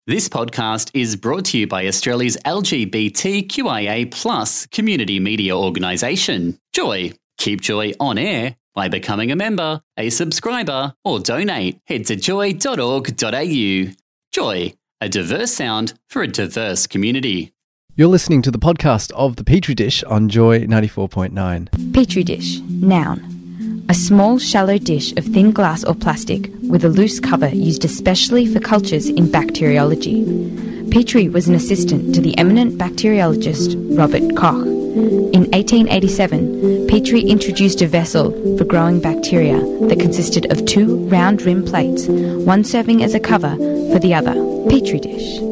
This podcast is brought to you by Australia's LGBTQIA+ community media organisation, Joy. Keep Joy on air by becoming a member, a subscriber, or donate. Head to joy.org.au. Joy, a diverse sound for a diverse community. You're listening to the podcast of The Petri Dish on Joy 94.9. Petri dish, noun. A small, shallow dish of thin glass or plastic with a loose cover used especially for cultures in bacteriology. Petri was an assistant to the eminent bacteriologist Robert Koch. In 1887, Petri introduced a vessel for growing bacteria that consisted of two round rim plates, one serving as a cover for the other. Petri dish.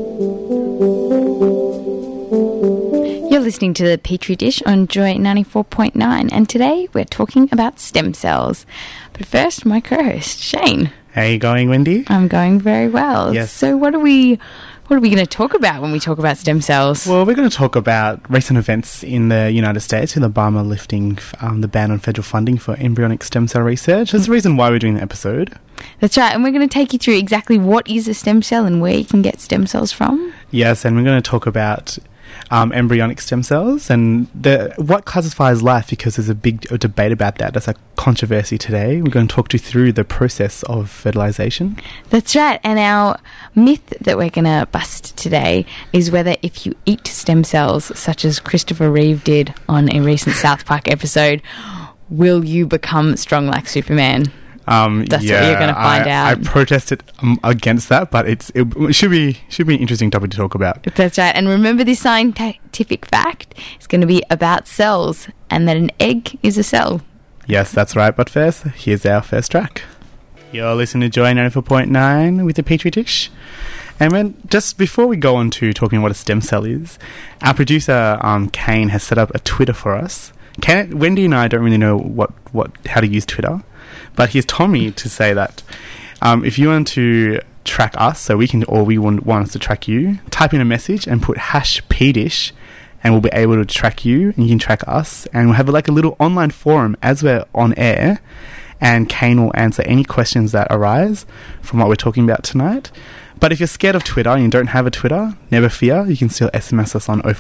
You're listening to the Petri Dish on Joy 94.9, and today we're talking about stem cells. But first, my co-host, Shane. How are you going, Wendy? I'm going very well. Yes. So what are we going to talk about when we talk about stem cells? Well, we're going to talk about recent events in the United States with Obama lifting the ban on federal funding for embryonic stem cell research. That's the reason why we're doing the episode. That's right, and we're going to take you through exactly what is a stem cell and where you can get stem cells from. Yes, and we're going to talk about embryonic stem cells and what classifies life, because there's a big debate about that. That's a controversy today. We're going to talk you through the process of fertilization. That's right, and our myth that we're going to bust today is whether if you eat stem cells, such as Christopher Reeve did on a recent South Park episode, will you become strong like Superman? That's what you're going to find out. I protested against that, but it should be an interesting topic to talk about. That's right. And remember, this scientific fact is going to be about cells, and that an egg is a cell. Yes, that's right. But first, here's our first track. You're listening to Joy 94.9 with the Petri Dish. And just before we go on to talking what a stem cell is, our producer, Kane, has set up a Twitter for us. Wendy and I don't really know how to use Twitter, but he's told me to say that if you want to track us, so we want us to track you, type in a message and put #PDish, and we'll be able to track you, and you can track us, and we'll have a little online forum as we're on air, and Kane will answer any questions that arise from what we're talking about tonight. But if you're scared of Twitter and you don't have a Twitter, never fear. You can still SMS us on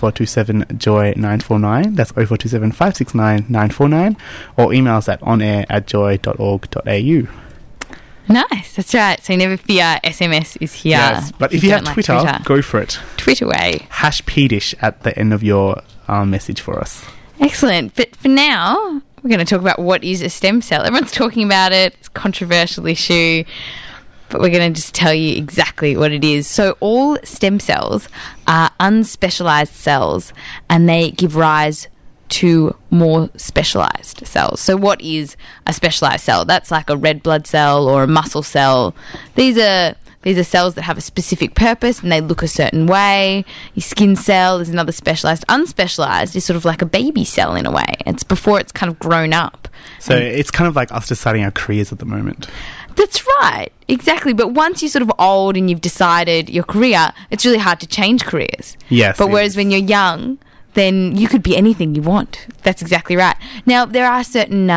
0427-JOY949. That's 0427-569-949. Or email us at onair@joy.org.au. Nice, that's right. So never fear, SMS is here. Yes, but if you have Twitter, go for it. Tweet away. #PDish at the end of your message for us. Excellent. But for now, we're going to talk about what is a stem cell. Everyone's talking about it. It's a controversial issue. But we're going to just tell you exactly what it is. So all stem cells are unspecialized cells, and they give rise to more specialized cells. So what is a specialized cell? That's like a red blood cell or a muscle cell. These are cells that have a specific purpose and they look a certain way. Your skin cell is another specialized. Unspecialized is sort of like a baby cell in a way. It's before it's kind of grown up. So it's kind of like us deciding our careers at the moment. That's right, exactly. But once you're sort of old and you've decided your career, it's really hard to change careers. Yes. But whereas when you're young, then you could be anything you want. That's exactly right. Now, there are certain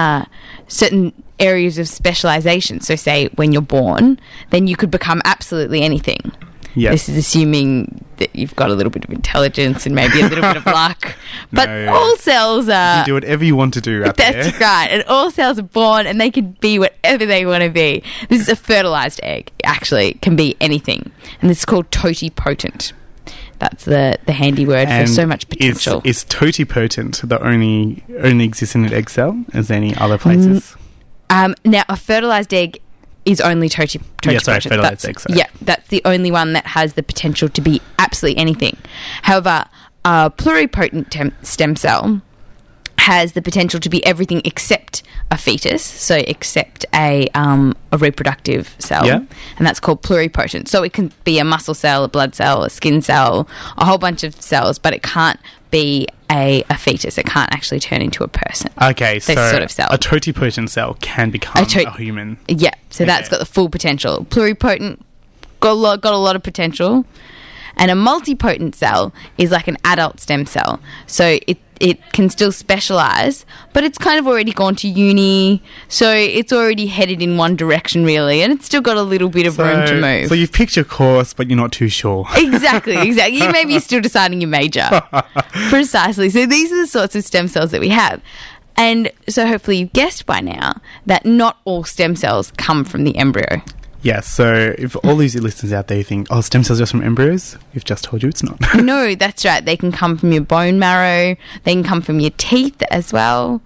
areas of specialization. So say when you're born, then you could become absolutely anything. Yes. This is assuming that you've got a little bit of intelligence and maybe a little bit of luck. But all cells are... You do whatever you want to do out there. That's right. And all cells are born and they can be whatever they want to be. This is a fertilized egg. Actually, it can be anything. And this is called totipotent. That's the handy word for so much potential. Is totipotent the only exists in an egg cell? Is there any other places? Now, a fertilized egg is only totipotent. Yeah, sorry, fertilized egg. Sorry. Yeah, that's the only one that has the potential to be absolutely anything. However, a pluripotent stem cell has the potential to be everything except a fetus, so except a reproductive cell, and that's called pluripotent. So it can be a muscle cell, a blood cell, a skin cell, a whole bunch of cells, but it can't be a fetus. It can't actually turn into a person. Okay, so sort of cell. A totipotent cell can become a human. Yeah, so that's got the full potential. Pluripotent got a lot of potential. And a multipotent cell is like an adult stem cell. So it can still specialise, but it's kind of already gone to uni, so it's already headed in one direction, really, and it's still got a little bit of room to move. So you've picked your course, but you're not too sure. Exactly. Maybe you're still deciding your major. Precisely. So these are the sorts of stem cells that we have. And so hopefully you've guessed by now that not all stem cells come from the embryo. Yes, so if all these listeners out there you think, stem cells are just from embryos, we've just told you it's not. No, that's right. They can come from your bone marrow. They can come from your teeth as well.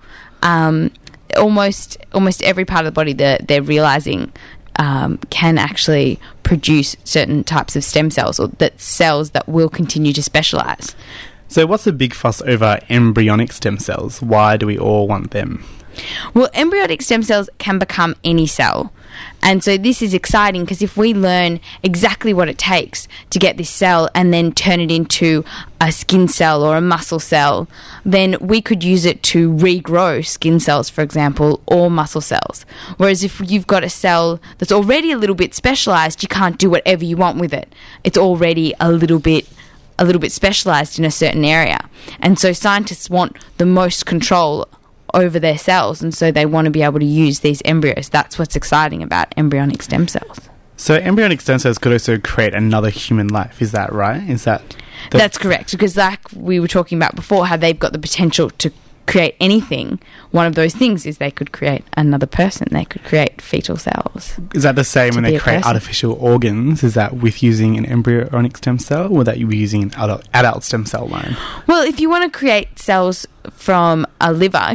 Almost every part of the body that they're realising can actually produce certain types of stem cells, or that cells that will continue to specialise. So what's the big fuss over embryonic stem cells? Why do we all want them? Well, embryonic stem cells can become any cell. And so this is exciting because if we learn exactly what it takes to get this cell and then turn it into a skin cell or a muscle cell, then we could use it to regrow skin cells, for example, or muscle cells. Whereas if you've got a cell that's already a little bit specialised, you can't do whatever you want with it. It's already a little bit specialised in a certain area. And so scientists want the most control over their cells, and so they want to be able to use these embryos. That's what's exciting about embryonic stem cells. So embryonic stem cells could also create another human life, is that right? That's correct, because like we were talking about before, how they've got the potential to create anything. One of those things is they could create another person. They could create fetal cells. Is that the same when they create artificial organs? Is that with using an embryonic stem cell, or that you were using an adult stem cell line? Well, if you want to create cells from a liver,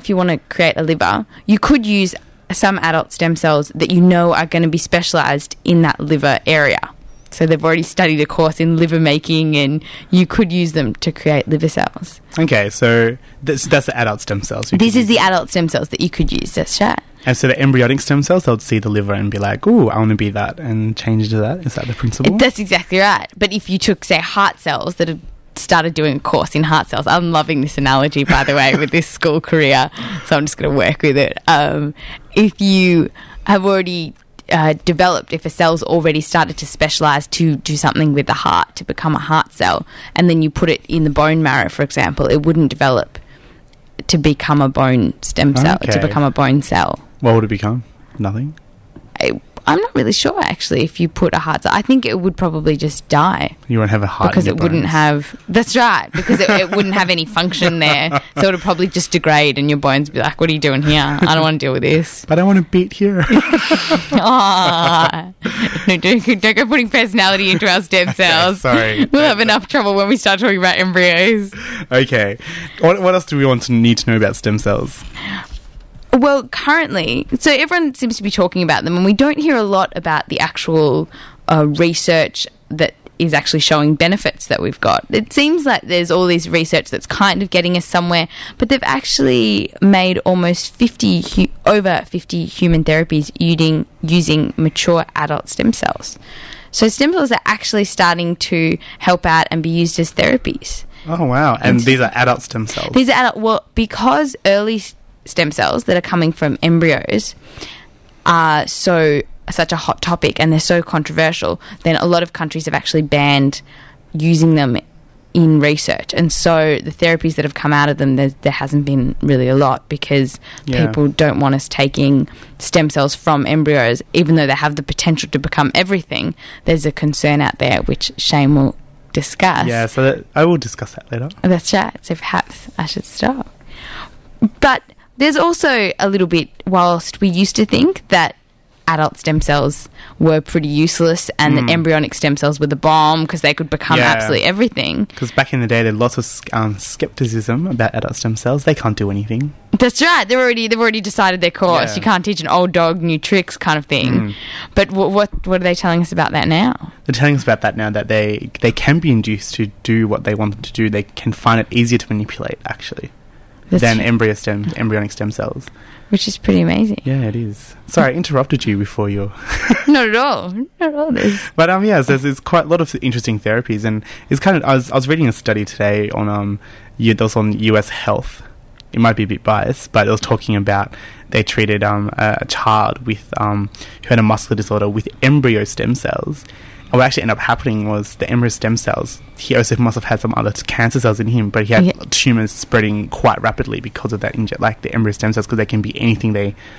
you could use some adult stem cells that you know are going to be specialised in that liver area. So they've already studied a course in liver making, and you could use them to create liver cells. Okay, so that's the adult stem cells. This is the adult stem cells that you could use, that's right. And so the embryonic stem cells, they'll see the liver and be like, ooh, I want to be that, and change to that. Is that the principle? That's exactly right. But if you took, say, heart cells that have started doing a course in heart cells, I'm loving this analogy, by the way, with this school career, so I'm just going to work with it. If you have already developed, if a cell's already started to specialise to do something with the heart, to become a heart cell, and then you put it in the bone marrow, for example, it wouldn't develop to become a bone stem cell, to become a bone cell. What would it become? Nothing? I'm not really sure, actually, if you put a heart cell. I think it would probably just die. You won't have a heart because in your it wouldn't have... That's right, because it wouldn't have any function there. So it would probably just degrade, and your bones would be like, what are you doing here? I don't want to deal with this. But I want to beat here. No, don't go putting personality into our stem cells. Okay, sorry. We'll have enough trouble when we start talking about embryos. Okay. What else do we need to know about stem cells? Well, currently, so everyone seems to be talking about them, and we don't hear a lot about the actual research that is actually showing benefits that we've got. It seems like there's all this research that's kind of getting us somewhere, but they've actually made almost over 50 human therapies using mature adult stem cells. So stem cells are actually starting to help out and be used as therapies. Oh, wow. And these are adult stem cells? These are adult... Well, because early stem cells that are coming from embryos are such a hot topic and they're so controversial, then a lot of countries have actually banned using them in research. And so the therapies that have come out of them, there hasn't been really a lot, because people don't want us taking stem cells from embryos, even though they have the potential to become everything. There's a concern out there, which Shane will discuss. Yeah, so I will discuss that later. That's right. So perhaps I should stop. But there's also a little bit, whilst we used to think that adult stem cells were pretty useless and that embryonic stem cells were the bomb because they could become absolutely everything. Because back in the day, there was lots of skepticism about adult stem cells. They can't do anything. That's right. They've already decided their course. Yeah. You can't teach an old dog new tricks, kind of thing. But what are they telling us about that now? They're telling us about that now, that they can be induced to do what they want them to do. They can find it easier to manipulate, actually, than embryonic stem cells. Which is pretty amazing. Yeah, it is. Sorry, I interrupted you before your... Not at all. Not at all. But there's quite a lot of interesting therapies, and it's kind of... I was reading a study today on that was on US Health. It might be a bit biased, but it was talking about they treated a child with who had a muscular disorder with embryo stem cells, what actually ended up happening was the embryo stem cells, he also must have had some other cancer cells in him, but he had tumours spreading quite rapidly because of that, the embryo stem cells, because they can be anything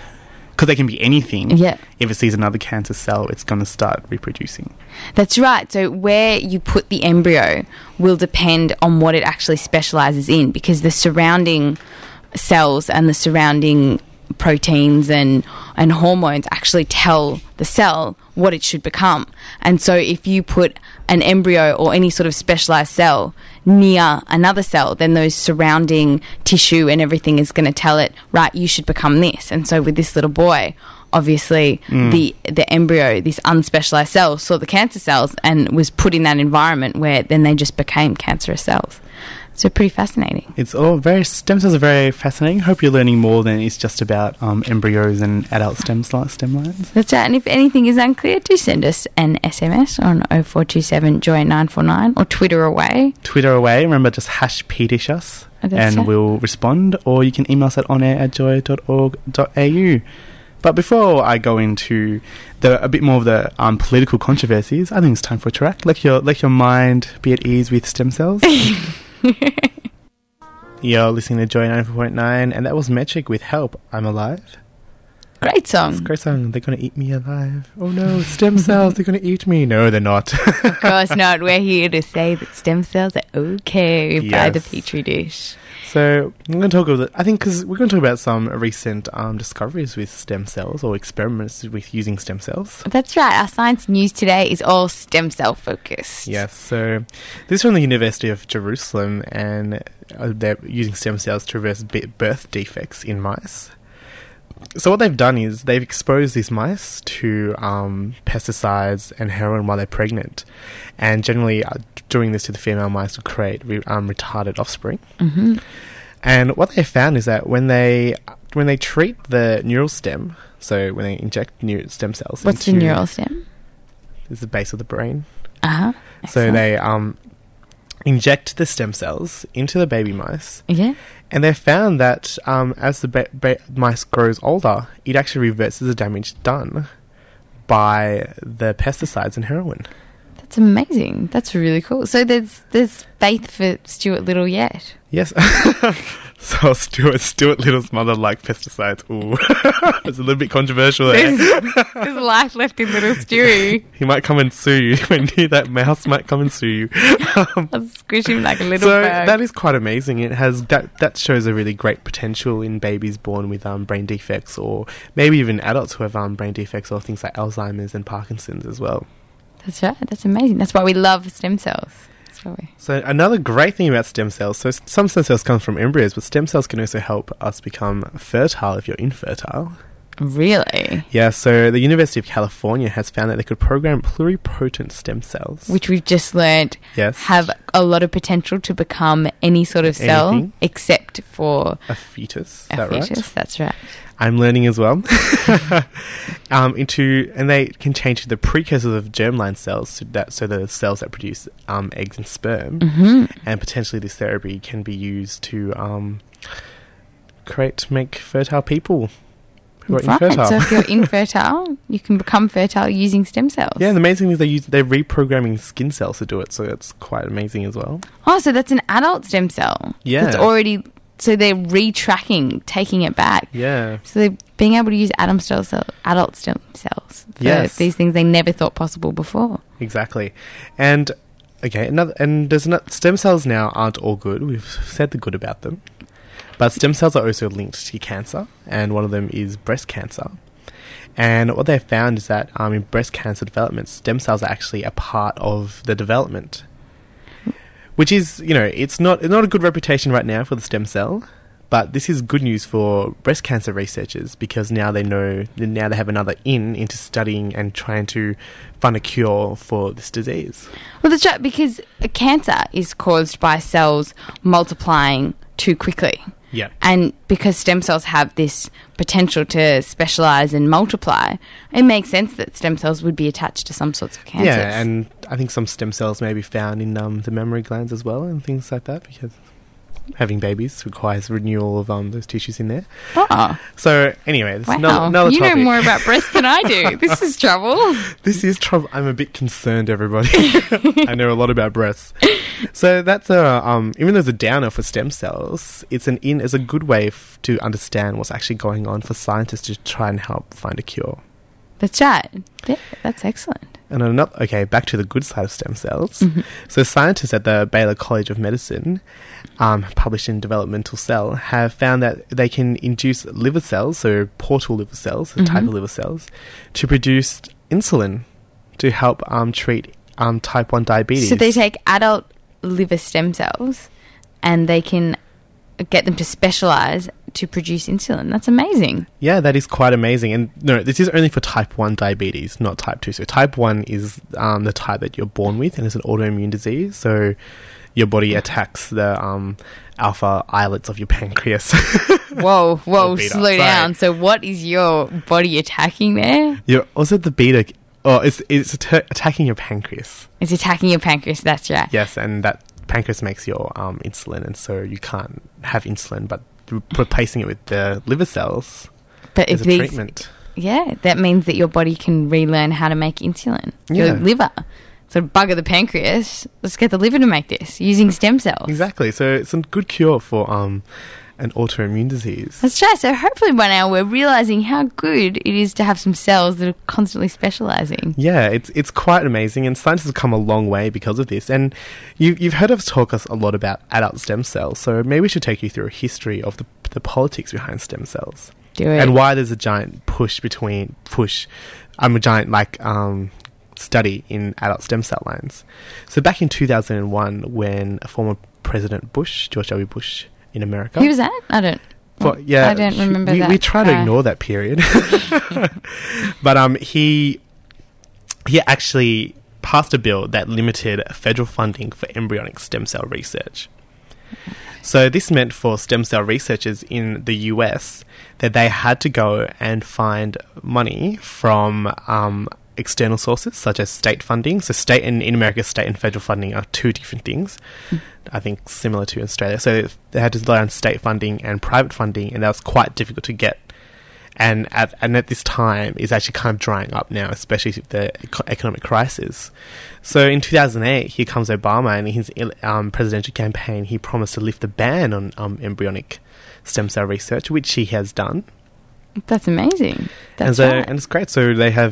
Yeah. If it sees another cancer cell, it's going to start reproducing. That's right. So where you put the embryo will depend on what it actually specialises in, because the surrounding cells and the surrounding proteins and hormones actually tell the cell what it should become. And so if you put an embryo or any sort of specialised cell near another cell, then those surrounding tissue and everything is going to tell it, right, you should become this. And so with this little boy, obviously the embryo, this unspecialised cell, saw the cancer cells and was put in that environment where then they just became cancerous cells. So pretty fascinating. Stem cells are very fascinating. Hope you're learning more than it's just about embryos and adult stem lines. That's right. And if anything is unclear, do send us an SMS on 0427 Joy 949 or Twitter away. Remember, just #PDishUs and right. we'll respond, or you can email us at onair@joy.org.au. But before I go into a bit more of the political controversies, I think it's time for a track. Let your mind be at ease with stem cells. You're listening to Joy 94.9, and that was Metric with Help, I'm Alive. Great song. It's a great song. They're going to eat me alive. Oh no, stem cells, they're going to eat me. No, they're not. Of course not. We're here to say that stem cells are okay by the Petri dish. So I'm going to talk about, because we're going to talk about some recent discoveries with stem cells, or experiments with using stem cells. That's right. Our science news today is all stem cell focused. Yes. So this is from the University of Jerusalem, and they're using stem cells to reverse birth defects in mice. So what they've done is they've exposed these mice to pesticides and heroin while they're pregnant, and generally doing this to the female mice to create retarded offspring. Mm-hmm. And what they found is that when they treat the neural stem, so when they inject new stem cells, what's the neural stem? It's the base of the brain. Uh-huh. So they inject the stem cells into the baby mice. Yeah. And they found that as the mice grows older, it actually reverses the damage done by the pesticides and heroin. That's amazing. That's really cool. So there's faith for Stuart Little yet. Yes. So Stuart Little's mother liked pesticides. Ooh. It's a little bit controversial there. There's life left in little Stewie. He might come and sue you. When that mouse might come and sue you. I'll squish him like a little bird. That is quite amazing. It has that shows a really great potential in babies born with brain defects, or maybe even adults who have brain defects, or things like Alzheimer's and Parkinson's as well. That's right. That's amazing. That's why we love stem cells. So another great thing about stem cells, so some stem cells come from embryos, but stem cells can also help us become fertile if you're infertile. Really? Yeah, so the University of California has found that they could program pluripotent stem cells. Which we've just learned have a lot of potential to become any sort of cell except for a fetus. Right? That's right. I'm learning as well. And they can change the precursors of germline cells, so the cells that produce eggs and sperm, and potentially this therapy can be used to make fertile people who are infertile. So if you're infertile, you can become fertile using stem cells. Yeah, and the amazing thing is they're reprogramming skin cells to do it, so it's quite amazing as well. Oh, so that's an adult stem cell. Yeah. It's already... So they're retracking, taking it back. Yeah. So they're being able to use adult stem cells for these things they never thought possible before. Exactly. And stem cells now aren't all good. We've said the good about them. But stem cells are also linked to cancer, and one of them is breast cancer. And what they found is that in breast cancer development, stem cells are actually a part of the development. Which is, it's not a good reputation right now for the stem cell, but this is good news for breast cancer researchers, because now they have another into studying and trying to find a cure for this disease. Well, that's right, because cancer is caused by cells multiplying too quickly. Yeah. And because stem cells have this potential to specialise and multiply, it makes sense that stem cells would be attached to some sorts of cancers. Yeah, and I think some stem cells may be found in the mammary glands as well and things like that, because having babies requires renewal of those tissues in there. Oh, So anyway, this is wow. another You topic. know more about breasts than I do. This is trouble. This is trouble. I'm a bit concerned, everybody. I know a lot about breasts. So that's even though it's a downer for stem cells, it's a good way to understand what's actually going on for scientists to try and help find a cure. That's right. Yeah, that's excellent. And back to the good side of stem cells. Mm-hmm. So scientists at the Baylor College of Medicine, published in Developmental Cell, have found that they can induce liver cells, so portal liver cells, a type of liver cells, to produce insulin to help treat type 1 diabetes. So they take adult liver stem cells and they can get them to specialise to produce insulin. That's amazing. Yeah, that is quite amazing. And no, this is only for type 1 diabetes, not type 2. So type 1 is the type that you're born with, and it's an autoimmune disease. So your body attacks the alpha islets of your pancreas. Whoa, Or beta, slow sorry. down. So what is your body attacking there? You're also the beta. Oh, it's attacking your pancreas. It's attacking your pancreas, that's right. Yes, and that pancreas makes your insulin, and so you can't have insulin, but replacing it with the liver cells But is if a these, treatment. yeah, that means that your body can relearn how to make insulin. Yeah. Your liver. So bugger the pancreas. Let's get the liver to make this using stem cells. Exactly. So it's a good cure for an autoimmune disease. That's right. So hopefully by now we're realising how good it is to have some cells that are constantly specialising. Yeah, it's quite amazing, and science has come a long way because of this. And you've heard us talk a lot about adult stem cells, so maybe we should take you through a history of the politics behind stem cells. Do it. And why there's a giant study in adult stem cell lines. So back in 2001, when former President Bush, George W. Bush in America... Who was that? I don't remember that. We try to guy. ignore that period. But he actually passed a bill that limited federal funding for embryonic stem cell research. So this meant for stem cell researchers in the US that they had to go and find money from external sources, such as state funding. So in America, state and federal funding are two different things, I think similar to Australia. So they had to rely on state funding and private funding, and that was quite difficult to get. And at this time is actually kind of drying up now, especially with the economic crisis. So in 2008, here comes Obama, and in his presidential campaign, he promised to lift the ban on embryonic stem cell research, which he has done. That's amazing. That's and right. it's great. So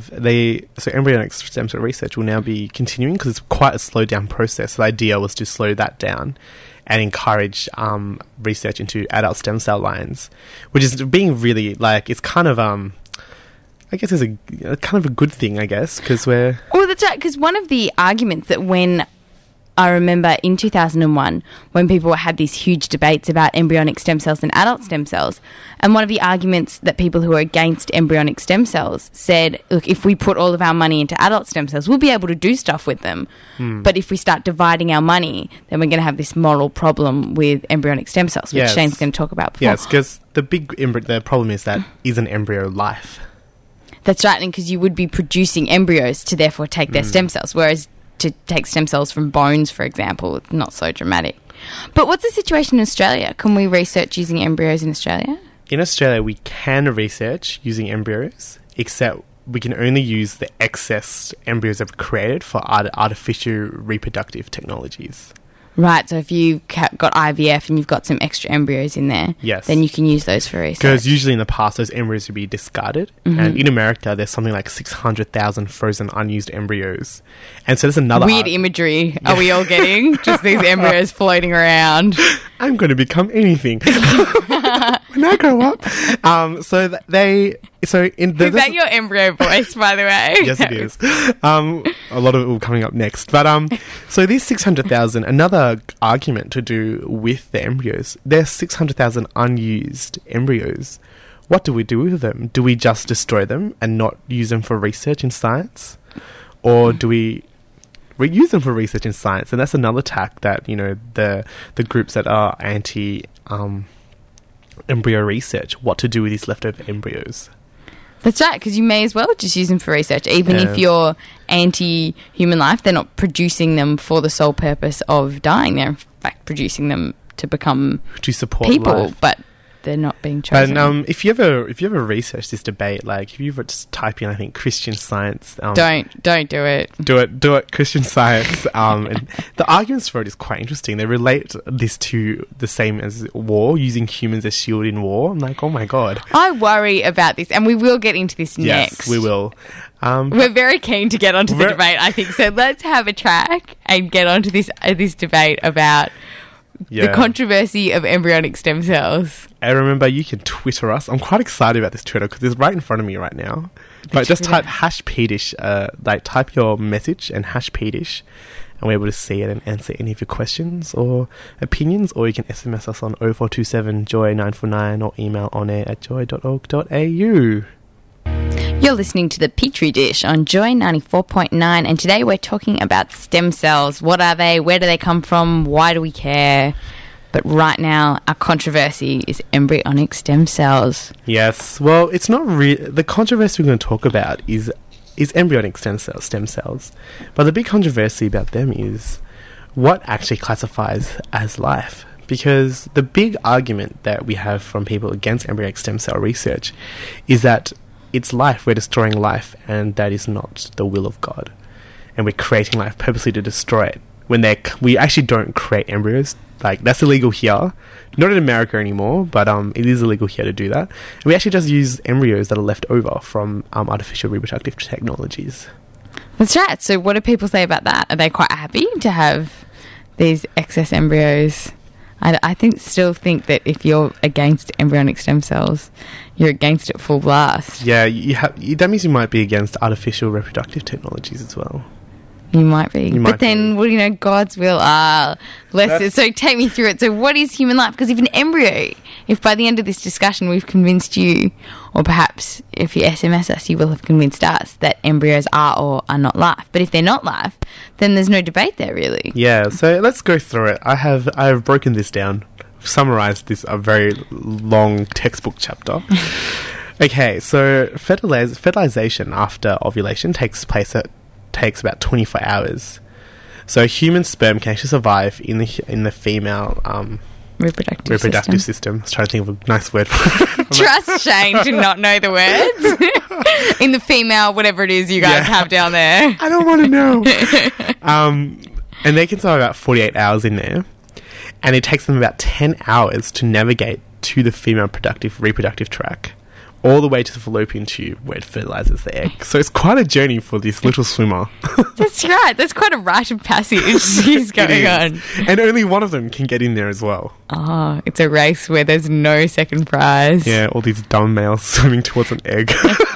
embryonic stem cell research will now be continuing because it's quite a slowed down process. The idea was to slow that down and encourage research into adult stem cell lines, which is being really it's kind of I guess it's a kind of a good thing, I guess, because we're... Well, that's right, because one of the arguments that when I remember in 2001 when people had these huge debates about embryonic stem cells and adult stem cells, and one of the arguments that people who are against embryonic stem cells said, look, if we put all of our money into adult stem cells, we'll be able to do stuff with them. But if we start dividing our money, then we're going to have this moral problem with embryonic stem cells, which Yes. Shane's going to talk about before. Yes, because the problem is that is an embryo life. That's right, and because you would be producing embryos to therefore take their stem cells, whereas to take stem cells from bones, for example, it's not so dramatic. But what's the situation in Australia? Can we research using embryos in Australia? In Australia, we can research using embryos, except we can only use the excess embryos that we've created for artificial reproductive technologies. Right, so if you've got IVF and you've got some extra embryos in there, Yes. then you can use those for research. Because usually in the past, those embryos would be discarded. And in America, there's something like 600,000 frozen unused embryos. And so there's another... Weird imagery are we all getting? Just these embryos floating around. I'm going to become anything when I grow up. Is Is that your embryo voice, by the way? Yes, it is. A lot of it will coming up next. But so these 600,000, another argument to do with the embryos, there's 600,000 unused embryos. What do we do with them? Do we just destroy them and not use them for research in science? Or do we reuse them for research in science? And that's another tack that, the groups that are anti embryo research, what to do with these leftover embryos. That's right, because you may as well just use them for research. Even if you're anti-human life, they're not producing them for the sole purpose of dying. They're, in fact, producing them to become To support people, life. but they're not being chosen. And if you ever research this debate, like if you ever just type in, I think, Christian Science, Don't do it. do it, Christian Science. And the arguments for it is quite interesting. They relate this to the same as war, using humans as shield in war. I'm like, oh my god. I worry about this, and we will get into this Yes, next. we will. We're very keen to get onto the debate, I think. So let's have a track and get onto this debate about the controversy of embryonic stem cells. And remember, you can Twitter us. I'm quite excited about this Twitter because it's right in front of me right now. But just type #PDish, type your message and #PDish, and we're able to see it and answer any of your questions or opinions, or you can SMS us on 0427 Joy 949 or email onair@joy.org.au. You're listening to the Petri Dish on Joy 94.9, and today we're talking about stem cells. What are they? Where do they come from? Why do we care? But right now, our controversy is embryonic stem cells. Yes, well, it's not the controversy we're going to talk about is embryonic stem cells. But the big controversy about them is what actually classifies as life. Because the big argument that we have from people against embryonic stem cell research is that it's life, we're destroying life, and that is not the will of God. And we're creating life purposely to destroy it. When we actually don't create embryos, like that's illegal here. Not in America anymore, but it is illegal here to do that. And we actually just use embryos that are left over from artificial reproductive technologies. That's right. So what do people say about that? Are they quite happy to have these excess embryos? I still think that if you're against embryonic stem cells, you're against it full blast. Yeah, that means you might be against artificial reproductive technologies as well. You might be. But then, well, God's will so take me through it. So what is human life? Because if an embryo, if by the end of this discussion we've convinced you, or perhaps if you SMS us, you will have convinced us that embryos are or are not life. But if they're not life, then there's no debate there, really. Yeah, so let's go through it. I have broken this down, summarized this a very long textbook chapter. Okay, so fertilization after ovulation takes about 24 hours. So human sperm can actually survive in the female reproductive system. I was trying to think of a nice word for it. Trust Shane to not know the words. In the female, whatever it is you guys have down there. I don't want to know. And they can survive about 48 hours in there. And it takes them about 10 hours to navigate to the female reproductive tract, all the way to the fallopian tube where it fertilizes the egg. So it's quite a journey for this little swimmer. That's right. That's quite a rite of passage he's going on. And only one of them can get in there as well. Oh, it's a race where there's no second prize. Yeah, all these dumb males swimming towards an egg.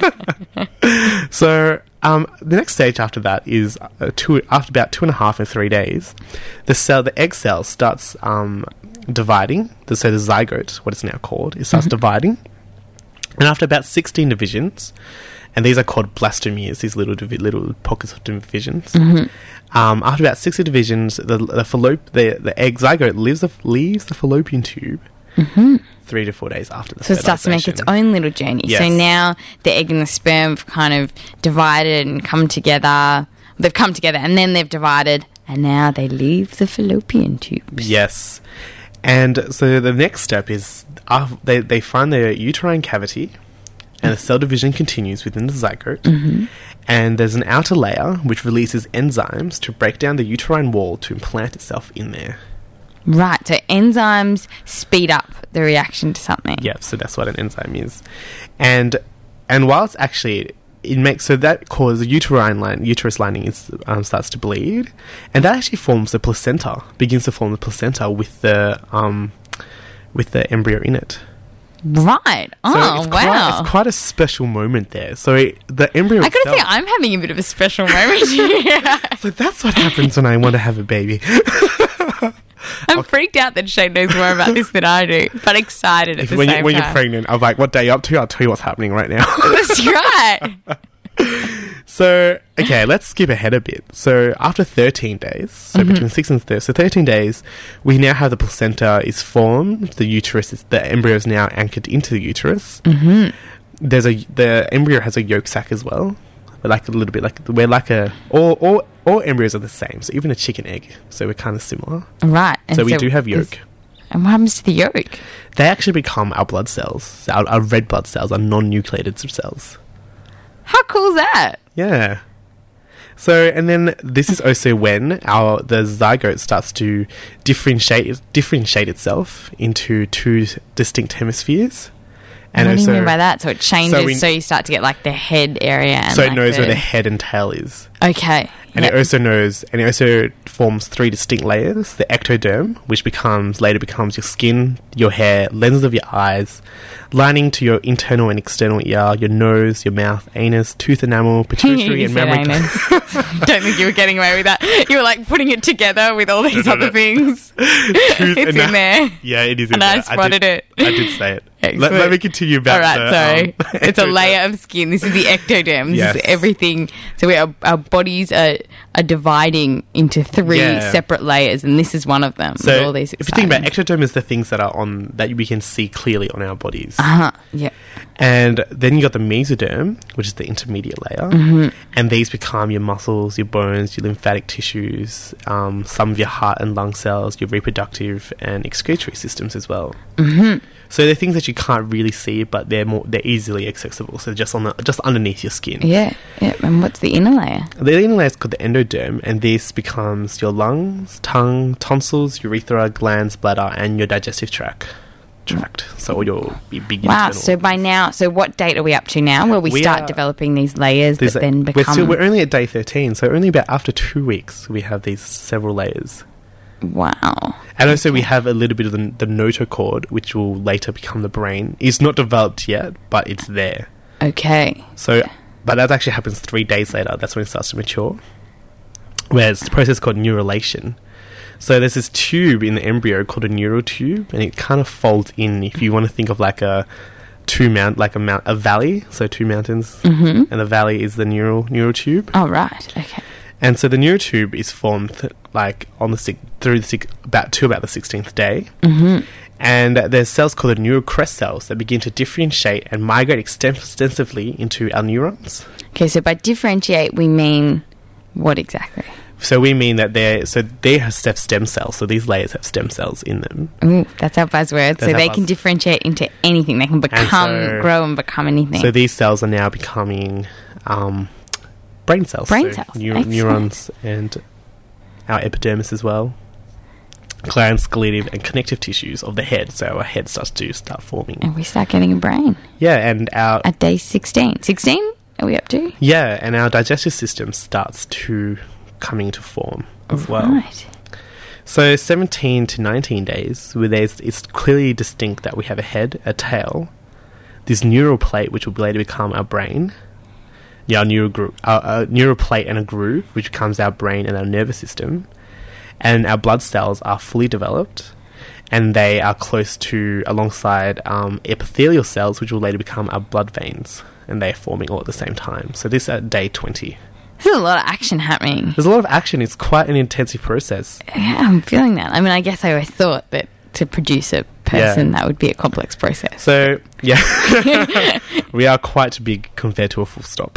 So the next stage after that is after about 2.5 and 3 days, the egg cell starts dividing. So the zygote, what it's now called, it starts dividing. And after about 16 divisions, and these are called blastomeres, these little pockets of divisions. Mm-hmm. After about 60 divisions, the egg zygote leaves the fallopian tube 3 to 4 days after the fertilization. So it starts to make its own little journey. Yes. So now the egg and the sperm have kind of divided and come together. They've come together and then they've divided, and now they leave the fallopian tubes. Yes. And so the next step is they find their uterine cavity, and the cell division continues within the zygote. Mm-hmm. And there's an outer layer which releases enzymes to break down the uterine wall to implant itself in there. Right, so enzymes speed up the reaction to something. Yeah, so that's what an enzyme is. And while it's actually... that causes the uterus lining starts to bleed, and that actually forms the placenta. Begins to form the placenta with the embryo in it. Right. Oh, wow! It's quite a special moment there. So the embryo. I gotta say, I'm having a bit of a special moment here. So that's what happens when I want to have a baby. I'm freaked out that Shane knows more about this than I do, but excited at the same time. When you're pregnant, I'm like, what day are you up to? I'll tell you what's happening right now. That's right. So, okay, let's skip ahead a bit. So, after 13 days, between 6 and 13 days, we now have the placenta is formed. The embryo is now anchored into the uterus. Mm-hmm. The embryo has a yolk sac as well. But like a little bit all embryos are the same. So even a chicken egg. So we're kind of similar. Right. And so we do have yolk. And what happens to the yolk? They actually become our blood cells, our red blood cells, our non-nucleated cells. How cool is that? Yeah. So, and then this is also when the zygote starts to differentiate itself into two distinct hemispheres. And what do you also, mean by that? So it changes, so you start to get like the head area. And so it like knows where the head and tail is. Okay. And it also forms three distinct layers: the ectoderm, which later becomes your skin, your hair, lenses of your eyes, lining to your internal and external ear, your nose, your mouth, anus, tooth enamel, pituitary, You and said mammary. Don't think you were getting away with that. You were like putting it together with all these other things. It's in there. Yeah, it is in And there. I spotted it. I did say it. Excellent. Let me continue about all right, sorry. It's a ectoderm. layer of skin. This is the ectoderm. This Yes. is everything. So our bodies are dividing into three separate layers, and this is one of them. with So all these if you think about exciting- ectoderm, is the things that are that we can see clearly on our bodies. Yeah. And then you got the mesoderm, which is the intermediate layer, and these become your muscles, your bones, your lymphatic tissues, some of your heart and lung cells, your reproductive and excretory systems as well. So they're things that you can't really see, but they're easily accessible. So just underneath your skin. Yeah. And what's the inner layer? The inner layer is called the endoderm, and this becomes your lungs, tongue, tonsils, urethra, glands, bladder, and your digestive tract. So all your big Wow. internal. So by now, what date are we up to now? Where we start developing these layers that then become. We're only at day 13, so only about after 2 weeks we have these several layers. Wow. And also we have a little bit of the notochord, which will later become the brain. It's not developed yet, but it's there. Okay. So, but that actually happens 3 days later. That's when it starts to mature. Where it's a process called neurulation. So there's this tube in the embryo called a neural tube, and it kind of folds in. If you want to think of like a valley, so two mountains, and the valley is the neural tube. Oh, right. Okay. And so the neural tube is formed like about the 16th day. And there's cells called the neural crest cells that begin to differentiate and migrate extensively into our neurons. Okay, so by differentiate, we mean what exactly? So we mean that they have stem cells. So these layers have stem cells in them. Ooh, that's our buzzword. So they can differentiate into anything. They can grow and become anything. So these cells are now becoming brain cells. Cells. Neurons and our epidermis as well. Glands, scleral and connective tissues of the head. So our head starts to start forming. And we start getting a brain. Yeah, and at day 16. 16? Are we up to? Yeah, and our digestive system starts to coming to form as well. Right. So 17 to 19 days, it's clearly distinct that we have a head, a tail, this neural plate, which will later become our brain. Yeah, our neural plate and a groove, which becomes our brain and our nervous system. And our blood cells are fully developed, and they are close to, alongside epithelial cells, which will later become our blood veins, and they're forming all at the same time. So this is at day 20. There's a lot of action happening. There's a lot of action. It's quite an intensive process. Yeah, I'm feeling that. I mean, I guess I always thought that to produce a person, that would be a complex process. So, yeah. We are quite big compared to a full stop.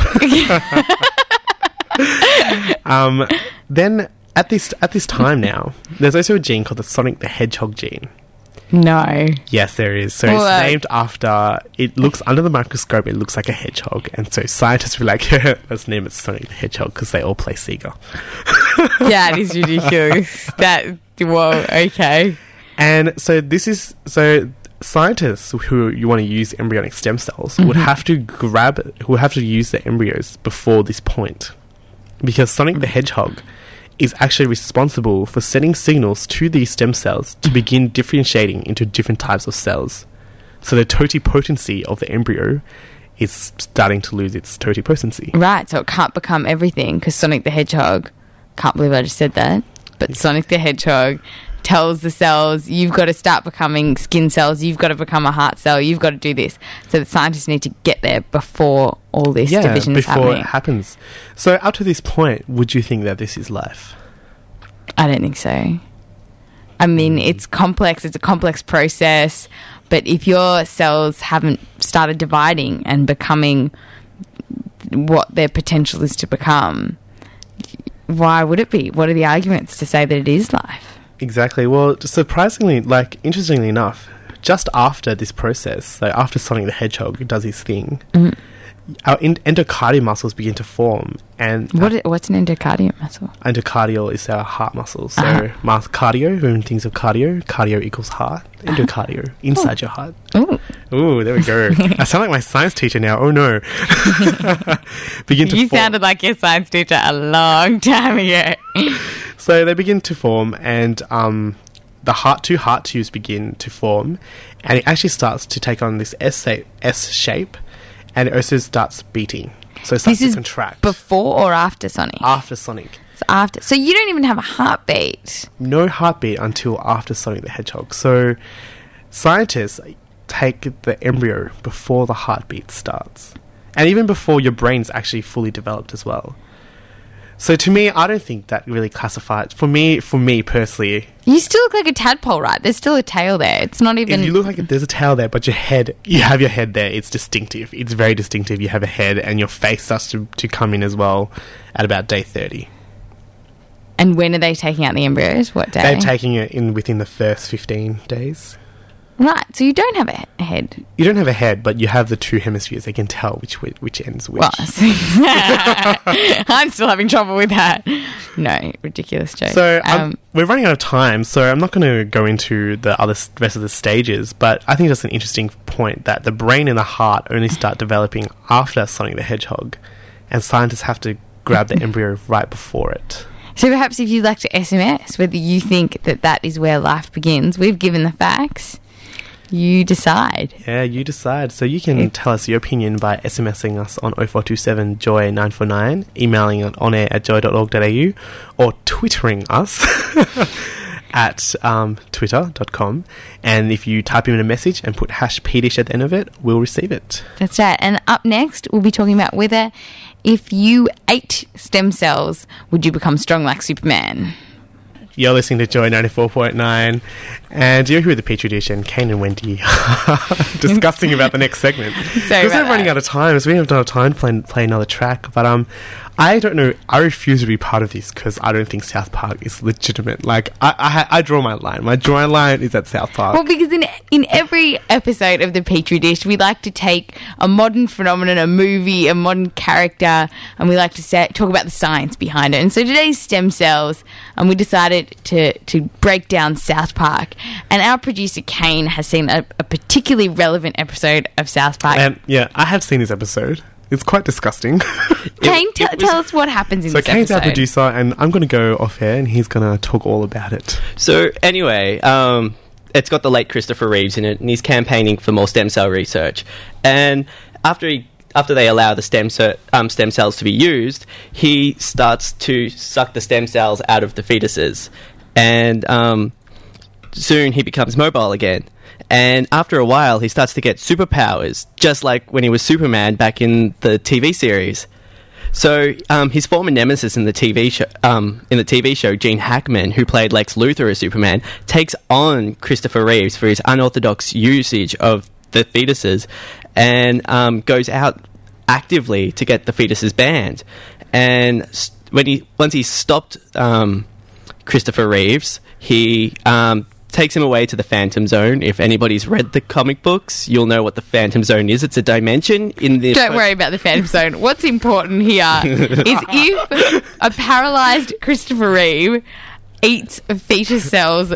Then, at this time now, there's also a gene called the Sonic the Hedgehog gene. No. Yes, there is. So it's named after... It looks... Under the microscope, it looks like a hedgehog. And so scientists were like, let's name it Sonic the Hedgehog because they all play Sega. That is ridiculous. Whoa, okay. And so this is... So scientists who you want to use embryonic stem cells would have to use the embryos before this point. Because Sonic the Hedgehog is actually responsible for sending signals to these stem cells to begin differentiating into different types of cells. So the totipotency of the embryo is starting to lose its totipotency. Right, so it can't become everything because Sonic the Hedgehog, can't believe I just said that, but Sonic the Hedgehog tells the cells, you've got to start becoming skin cells, you've got to become a heart cell, you've got to do this. So the scientists need to get there before all this division is happening. Before it happens. So up to this point, would you think that this is life? I don't think so. I mean, it's complex, it's a complex process, but if your cells haven't started dividing and becoming what their potential is to become, why would it be? What are the arguments to say that it is life? Exactly. Well, surprisingly, like, interestingly enough, just after this process, like after Sonic the Hedgehog does his thing, our endocardial muscles begin to form. And What's an endocardial muscle? endocardial is our heart muscle. So cardio, when things of cardio equals heart. Endocardio, inside your heart. Ooh, there we go. I sound like my science teacher now. Oh no. You sounded like your science teacher a long time ago. So they begin to form, and the heart tubes begin to form, and it actually starts to take on this S shape, and it also starts beating. So it starts to contract. Before or after Sonic? After Sonic. So after. So you don't even have a heartbeat. No heartbeat until after Sonic the Hedgehog. So scientists take the embryo before the heartbeat starts, and even before your brain's actually fully developed as well. So to me, I don't think that really classifies. For me personally, you still look like a tadpole, right? There's still a tail there. It's not even. If you look like there's a tail there, but you have your head there. It's distinctive. It's very distinctive. You have a head, and your face starts to come in as well at about day 30. And when are they taking out the embryos? What day? They're taking it in within the first 15 days. Right, so you don't have a head. You don't have a head, but you have the two hemispheres. They can tell which ends which. Well, I'm still having trouble with that. No, ridiculous joke. So we're running out of time, so I'm not going to go into the rest of the stages, but I think that's an interesting point that the brain and the heart only start developing after Sonic the Hedgehog, and scientists have to grab the embryo right before it. So perhaps if you'd like to SMS whether you think that is where life begins, we've given the facts. You decide. Yeah, you decide. So you can tell us your opinion by SMSing us on 0427 Joy 949, emailing at onair@joy.org.au, or twittering us at twitter.com. And if you type in a message and put #PDish at the end of it, we'll receive it. That's right. And up next, we'll be talking about whether if you ate stem cells, would you become strong like Superman? You're listening to Joy 94.9, and you're here with the Petri Dish, and Kane and Wendy discussing about the next segment. Because we're running out of time, so we don't have time to play another track. But I don't know. I refuse to be part of this because I don't think South Park is legitimate. Like, I draw my line. My drawing line is at South Park. Well, because in every episode of the Petri Dish, we like to take a modern phenomenon, a movie, a modern character, and we like to talk about the science behind it. And so today's stem cells, and we decided to break down South Park. And our producer, Kane, has seen a particularly relevant episode of South Park. And yeah, I have seen this episode. It's quite disgusting. Kane, tell us what happens in this episode. So Kane's our producer, and I'm going to go off air, and he's going to talk all about it. So anyway, it's got the late Christopher Reeves in it, and he's campaigning for more stem cell research. And after they allow the stem cells to be used, he starts to suck the stem cells out of the fetuses. And soon he becomes mobile again. And after a while, he starts to get superpowers, just like when he was Superman back in the TV series. So his former nemesis in the TV show, Gene Hackman, who played Lex Luthor as Superman, takes on Christopher Reeves for his unorthodox usage of the fetuses, and goes out actively to get the fetuses banned. And once he stopped Christopher Reeves, he takes him away to the Phantom Zone. If anybody's read the comic books, you'll know what the Phantom Zone is. It's a dimension in the... Don't worry about the Phantom Zone. What's important here is if a paralysed Christopher Reeve eats fetus cells,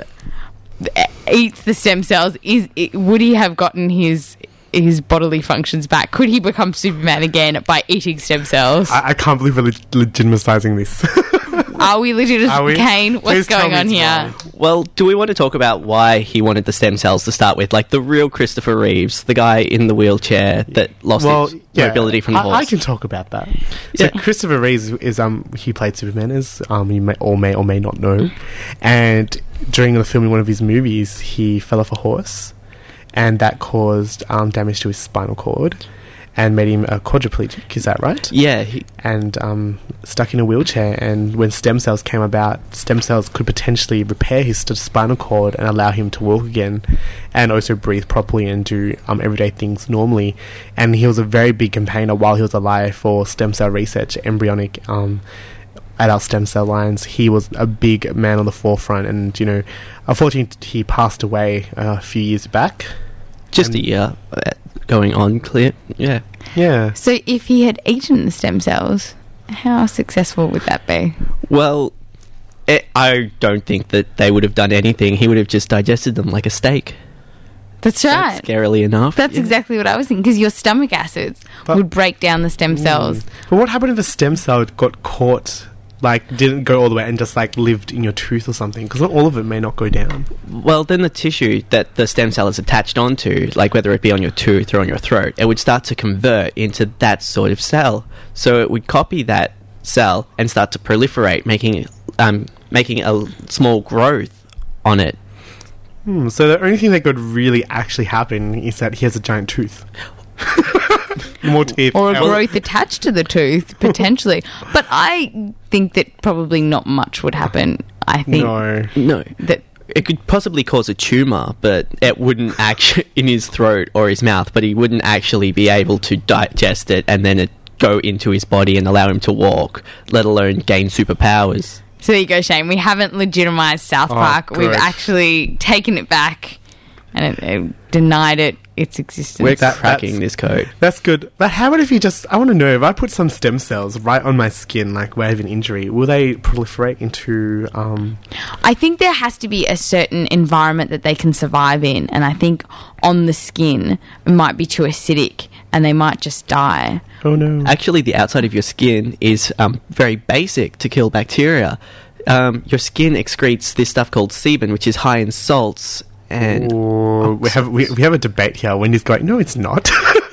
eats the stem cells, would he have gotten his bodily functions back? Could he become Superman again by eating stem cells? I can't believe we're legitimising this. Are we legitimate? Kane, what's going on here? Well, do we want to talk about why he wanted the stem cells to start with? Like the real Christopher Reeves, the guy in the wheelchair that lost his mobility from the horse. I can talk about that. So Christopher Reeves is he played Superman, as you may or may not know. And during the filming of one of his movies, he fell off a horse, and that caused damage to his spinal cord and made him a quadriplegic. Is that right? Yeah. And stuck in a wheelchair. And when stem cells came about, stem cells could potentially repair his spinal cord and allow him to walk again, and also breathe properly and do everyday things normally. And he was a very big campaigner while he was alive for stem cell research, embryonic at our stem cell lines. He was a big man on the forefront, and unfortunately, he passed away a few years back. Just a year going on, clear. Yeah. Yeah. So if he had eaten the stem cells, how successful would that be? Well, I don't think that they would have done anything. He would have just digested them like a steak. That's right. Scarily enough. That's exactly what I was thinking, because your stomach acids would break down the stem cells. But what happened if a stem cell got caught, didn't go all the way and just lived in your tooth or something? Because all of it may not go down. Well, then the tissue that the stem cell is attached onto, whether it be on your tooth or on your throat, it would start to convert into that sort of cell. So it would copy that cell and start to proliferate, making a small growth on it. So the only thing that could really actually happen is that he has a giant tooth. More teeth. Or a growth attached to the tooth, potentially. But I think that probably not much would happen. I think No. That it could possibly cause a tumour, but it wouldn't actually in his throat or his mouth, but he wouldn't actually be able to digest it and then it go into his body and allow him to walk, let alone gain superpowers. So there you go, Shane. We haven't legitimised South Park. Good. We've actually taken it back and it denied its existence. We're cracking this code. That's good. But how about if I want to know, if I put some stem cells right on my skin, where I have an injury, will they proliferate into... I think there has to be a certain environment that they can survive in, and I think on the skin it might be too acidic and they might just die. Oh no. Actually, the outside of your skin is very basic to kill bacteria. Your skin excretes this stuff called sebum, which is high in salts. And we have a debate here. Wendy's going, no, it's not.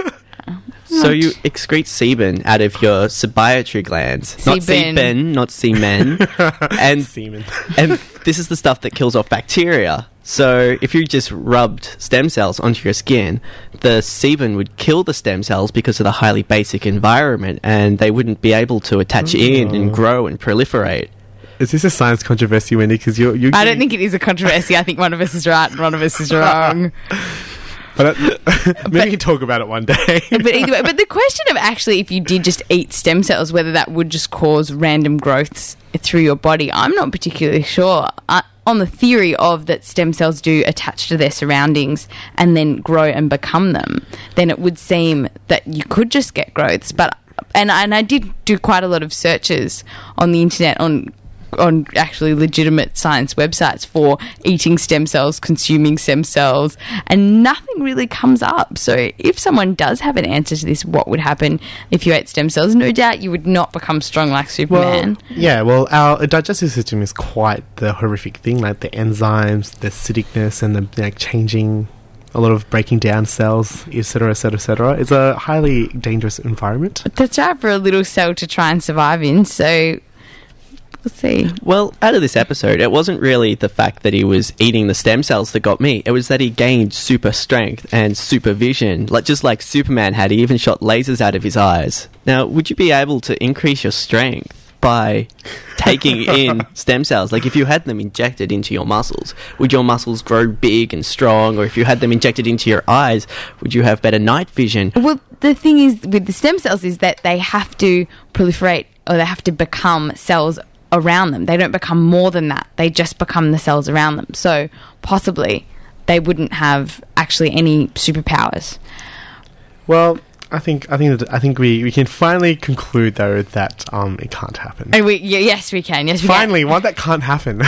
So you excrete sebum out of your sebaceous glands. Not Sebum. not semen. And Semen. and this is the stuff that kills off bacteria. So if you just rubbed stem cells onto your skin, the sebum would kill the stem cells because of the highly basic environment, and they wouldn't be able to attach in and grow and proliferate. Is this a science controversy, Wendy? Because you I don't think it is a controversy. I think one of us is right and one of us is wrong. But maybe we can talk about it one day. But either way, but the question of actually if you did just eat stem cells, whether that would just cause random growths through your body, I'm not particularly sure. On the theory of that stem cells do attach to their surroundings and then grow and become them, then it would seem that you could just get growths. And I did do quite a lot of searches on the internet on actually legitimate science websites for eating stem cells, consuming stem cells, and nothing really comes up. So if someone does have an answer to this, what would happen if you ate stem cells? No doubt you would not become strong like Superman. Our digestive system is quite the horrific thing, like the enzymes, the acidicness, and the changing, a lot of breaking down cells, etc., etc., etc. It's a highly dangerous environment. That's right, for a little cell to try and survive in, so... We'll see. Well, out of this episode, it wasn't really the fact that he was eating the stem cells that got me. It was that he gained super strength and super vision, just like Superman had. He even shot lasers out of his eyes. Now, would you be able to increase your strength by taking in stem cells? If you had them injected into your muscles, would your muscles grow big and strong? Or if you had them injected into your eyes, would you have better night vision? Well, the thing is with the stem cells is that they have to proliferate, or they have to become cells around them. They don't become more than that. They just become the cells around them. So possibly they wouldn't have actually any superpowers. Well, I think we can finally conclude though that it can't happen. And yes, we can. Yes, we finally, one that can't happen.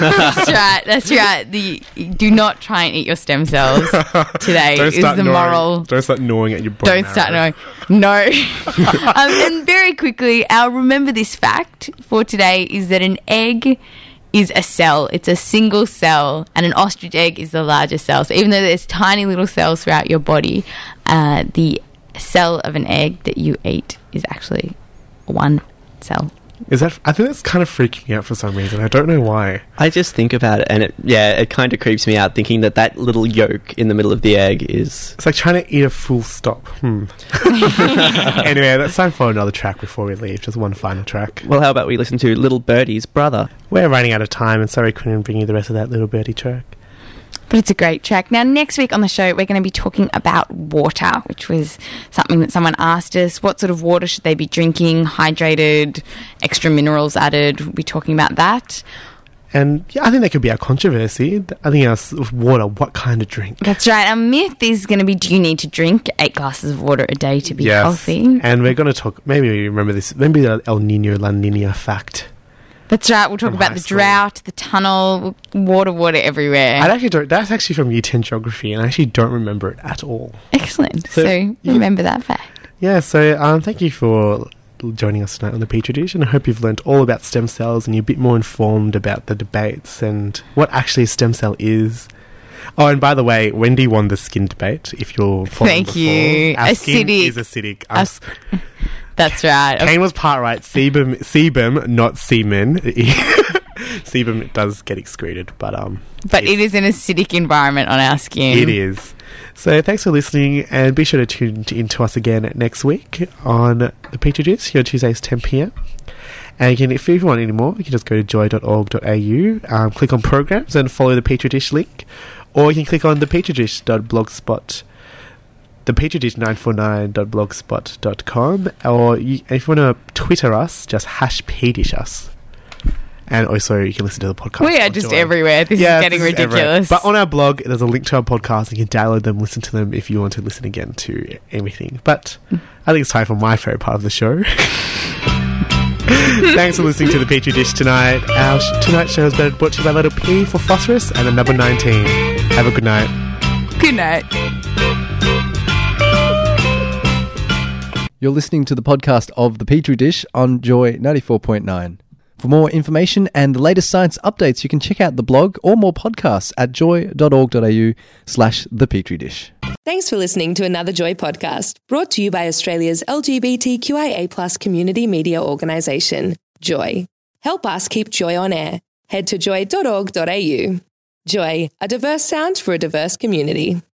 That's right. Do not try and eat your stem cells today. Don't start gnawing at your bone. Don't start gnawing. No. And very quickly, our remember this fact for today is that an egg is a cell. It's a single cell, and an ostrich egg is the largest cell. So even though there's tiny little cells throughout your body, the cell of an egg that you eat is actually one cell. I think that's kind of freaking me out for some reason. I don't know why. I just think about it, and it kind of creeps me out thinking that little yolk in the middle of the egg is... It's like trying to eat a full stop. Anyway, that's time for another track before we leave. Just one final track. Well, how about we listen to Little Birdie's Brother? We're running out of time, and sorry I couldn't bring you the rest of that Little Birdie track. But it's a great track. Now, next week on the show, we're going to be talking about water, which was something that someone asked us. What sort of water should they be drinking? Hydrated, extra minerals added. We'll be talking about that. And yeah, I think that could be our controversy. I think our water, what kind of drink? That's right. Our myth is going to be, do you need to drink 8 glasses of water a day to be healthy? And we're going to talk, maybe you remember this, maybe the El Nino, La Nina fact. That's right. We'll talk about the drought, the tunnel, water everywhere. That's actually from Year 10 Geography, and I actually don't remember it at all. Excellent. So remember that fact. Yeah, so thank you for joining us tonight on the Petri Dish, and I hope you've learned all about stem cells and you're a bit more informed about the debates and what actually a stem cell is. Oh, and by the way, Wendy won the skin debate, if you're following Thank you. Our skin Acidic. is acidic. That's right. Kane was part right. Sebum, not semen. Sebum does get excreted, but it is an acidic environment on our skin. It is. So thanks for listening, and be sure to tune in to us again next week on the Petri Dish, here on Tuesdays 10 p.m. And if you want any more, you can just go to joy.org.au, click on programs and follow the Petri Dish link, or you can click on thepetridish.blogspot, thepetridish949.blogspot.com, or if you want to Twitter us, just #PDishUs. And also, you can listen to the podcast. We are just everywhere. This is getting ridiculous. Everywhere. But on our blog, there's a link to our podcast. You can download them, listen to them if you want to listen again to everything. But I think it's time for my favourite part of the show. Thanks for listening to the Petri Dish tonight. Our tonight's show has been brought to you by Letter P for Phosphorus and the number 19. Have a good night. Good night. You're listening to the podcast of The Petri Dish on Joy 94.9. For more information and the latest science updates, you can check out the blog or more podcasts at joy.org.au/thepetri-dish. Thanks for listening to another Joy podcast, brought to you by Australia's LGBTQIA+ community media organisation, Joy. Help us keep Joy on air. Head to joy.org.au. Joy, a diverse sound for a diverse community.